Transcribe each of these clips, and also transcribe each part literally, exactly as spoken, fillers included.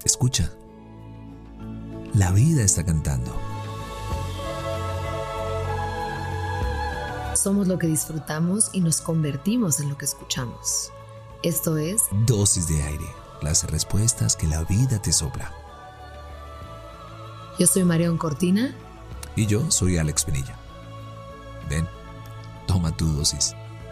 Escucha. La vida está cantando. Somos lo que disfrutamos y nos convertimos en lo que escuchamos. Esto es Dosis de aire, las respuestas que la vida te sopla. Yo soy Marión Cortina. Y yo soy Alex Pinilla. Ven, toma tu dosis.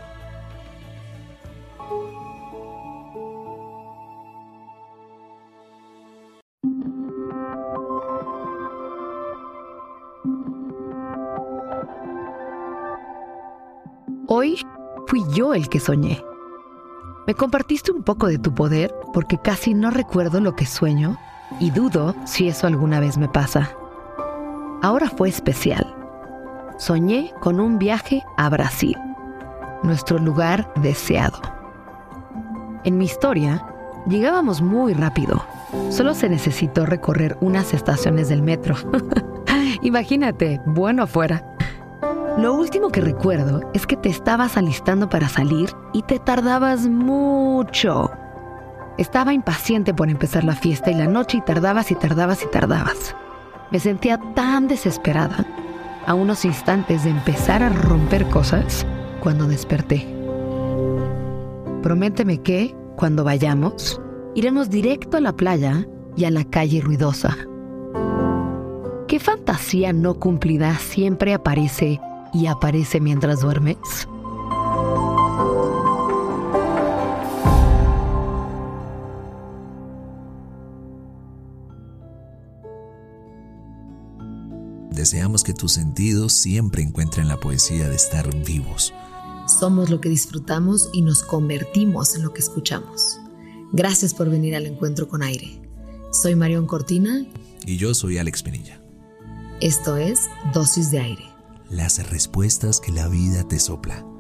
Hoy fui yo el que soñé. Me compartiste un poco de tu poder porque casi no recuerdo lo que sueño y dudo si eso alguna vez me pasa. Ahora fue especial. Soñé con un viaje a Brasil, nuestro lugar deseado. En mi historia, llegábamos muy rápido. Solo se necesitó recorrer unas estaciones del metro. Imagínate, bueno fuera. Lo último que recuerdo es que te estabas alistando para salir y te tardabas mucho. Estaba impaciente por empezar la fiesta y la noche y tardabas y tardabas y tardabas. Me sentía tan desesperada a unos instantes de empezar a romper cosas cuando desperté. Prométeme que, cuando vayamos, iremos directo a la playa y a la calle ruidosa. ¿Qué fantasía no cumplida siempre aparece y aparece mientras duermes? Deseamos que tus sentidos siempre encuentren la poesía de estar vivos. Somos lo que disfrutamos y nos convertimos en lo que escuchamos. Gracias por venir al encuentro con aire. Soy Marión Cortina. Y yo soy Alex Pinilla. Esto es Dosis de Aire. Las respuestas que la vida te sopla.